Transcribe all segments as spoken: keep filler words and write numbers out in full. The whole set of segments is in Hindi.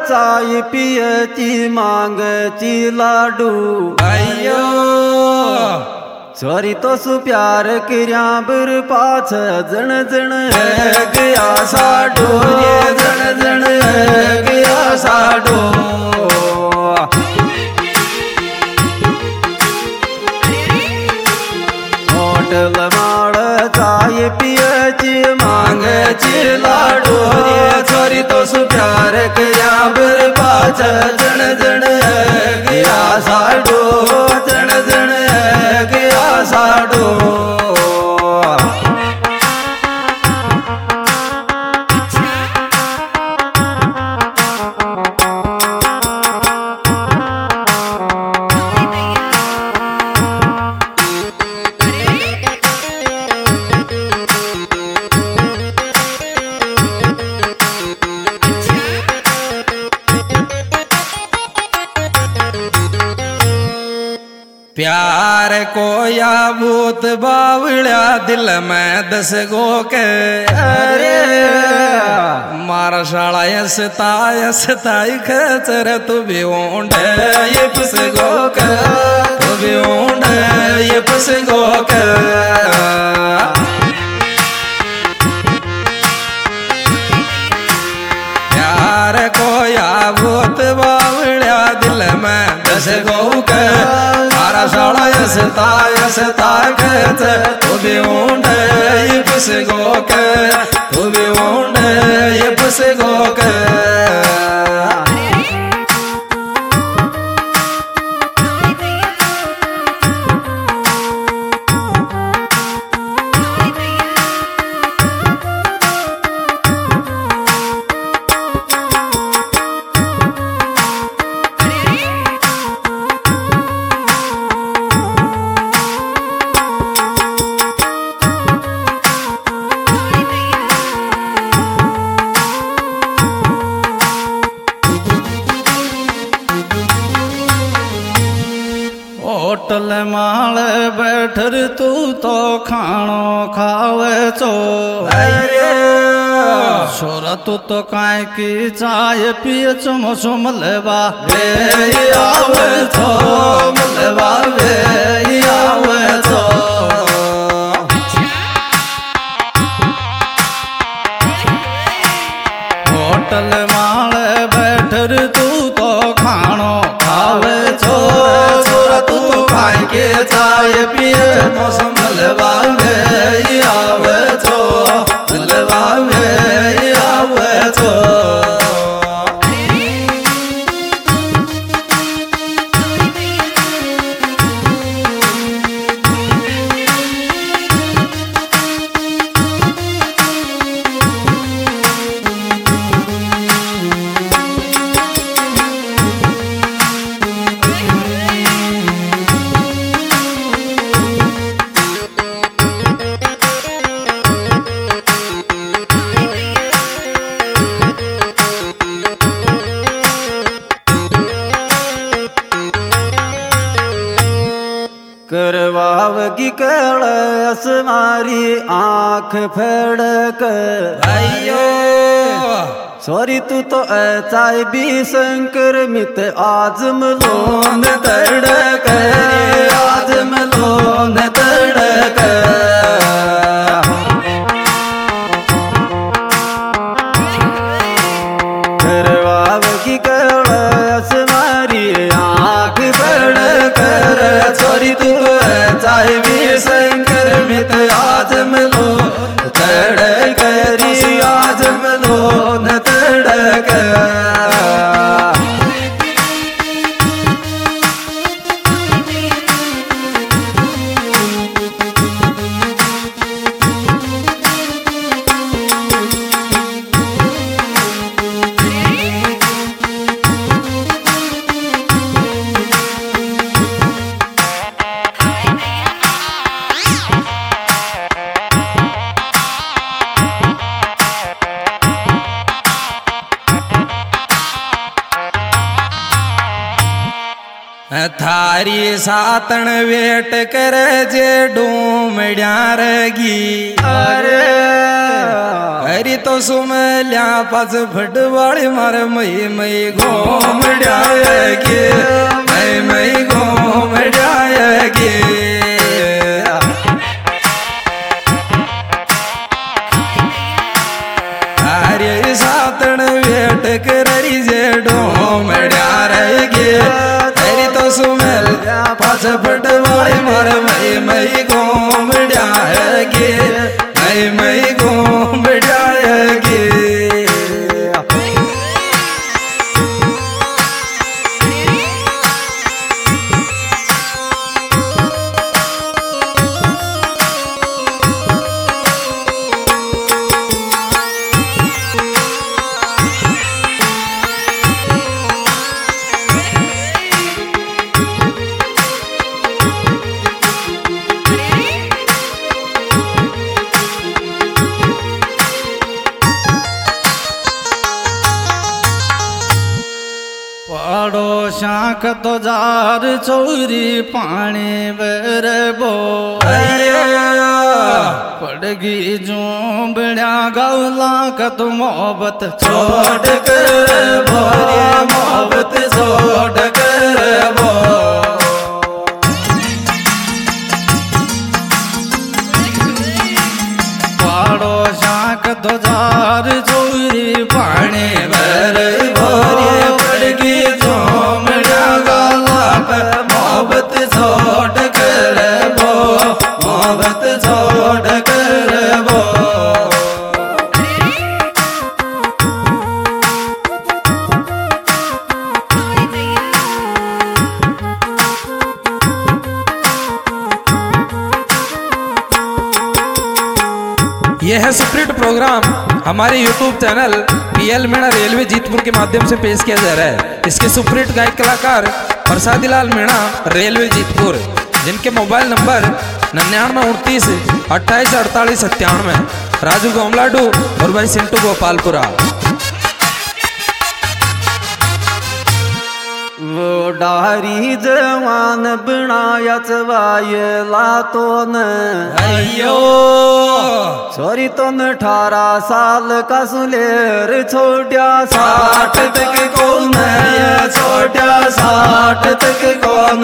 चाय पियची मांगची लाडू अयो छोरी तो सु प्यार किया बर पाछ जन जन है गया साडो रे जन जन है गया साडो होटल माड़ चाय पियची मांगची लाडू रे छोरी तो सु प्यार किया बर पाछ जन जन है गया साडो जन जन है गया साडो प्यार को या भूत बावड़ा दिल में दस गो के अरे मारा शाला यसता यसताई खचर तू भी ओंड ये पस गो के तू भी ओंड ये पस गो के प्यार को या भूत बावड़ा दिल में दस गो के मारा शाला यसता यसता खच तू भी ओंड ये पस गो के तू भी ओंड ये पस गो के होटल माल बैठर तू तो खानो खावे चो अरे छोरा तू तो काय की चाय पिए चुम चुम लेवा वे आवे छो मलवा वे आवे छो होटल माल बैठर तू तो खानो खावे छो के चाय पिए मौसम मलवा में आवे छो मलवा में आवे छो करवावगी कलस मारी आँख फड़क अयो सॉरी तू तो चाय भी शंकर मित आजम लोन तड़क आजम लोन तड़क करवावगी कलस मारी आँख फड़क सॉरी तू चाहे भी शंकर मित आजम लो तड़क री आजम लो न तड़क थारी सातन वेट कर जे डूमड्या रगी अरे हरी तो सुमेल्या पाच फटवाळी मार मई मई घोमड्यागे मई मई घोमड्यागे अरे सातण वेट कररी जे डोमड्या गे हरी तो सुमेल्या पाच फटवाळी मार मई मई घोमड्यागे मई मई घोमड्यागे पाड़ो शाख तो जार चोरी पानी बरबो पड़गी झूमड़िया गौला कत मोहब्बत छोड़ कर भोरे मोहब्बत छोड़ कर बो पाड़ो शाख तो जार चोरी पानी बर भोरे पड़गी मोहब्बत छोड़ कर बो मोहब्बत छोड़ कर बो यह है सुप्रीट प्रोग्राम हमारे YouTube channel PL Meena railway Jeetpur के माध्यम से पेश किया जा रहा है। इसके सुप्रीट गायक कलाकार प्रसादी लाल मीणा रेलवे जीतपुर, जिनके मोबाइल नंबर निन्यानवे उनतीस अट्ठाईस अड़तालीस सत्तानवे, राजू गोमलाडू और भाई सिंटू गोपालपुरा। वो डारी जवान बनाया चवायला तो न अयो छोरी तो न अठारह साल का सुलेर छोट्या साठ तक कौन छोट्या साठ तक कौन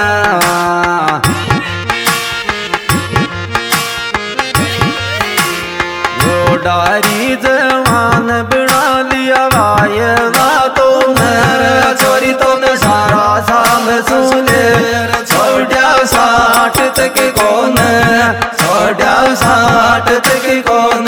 वो डारी जवान बना लिया वायला तो न छोरी तो न सारा साल सुलेर छोट्या साठ तक कौन छोट्या साठ तक कौन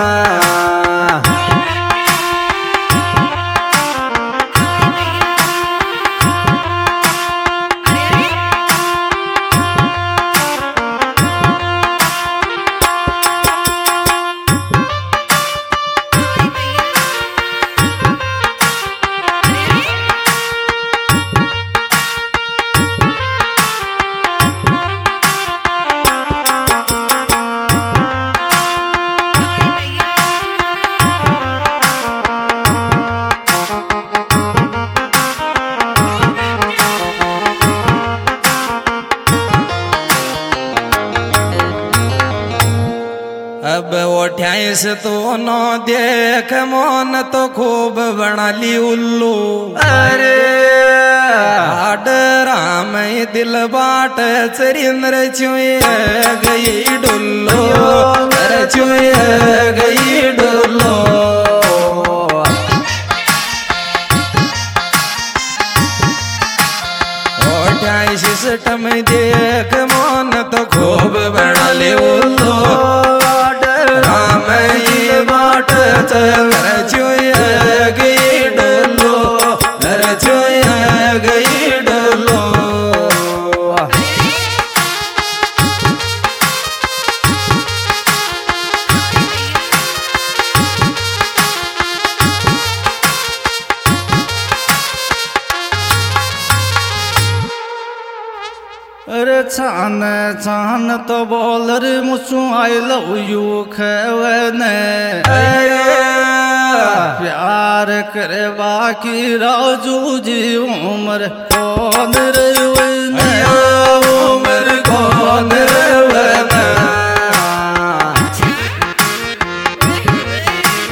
अब अठाईस तो नो देख मोन तो खूब बना ली उल्लू अरे आड राम दिल बाट चरिंद्र चुए गई डुल्लो चुए गई डुल्लो अठाईस सिस्टम देख मोन तो खूब बना ली उल्लू राम ये बाट चुए गई डुल्लो चुए गई डुल्लो अरे छान छान तो बोल रे मुझू आई लव यू खेवने प्यार करे बाकी राजू जी उम्र कौन रे उम्र कौन रे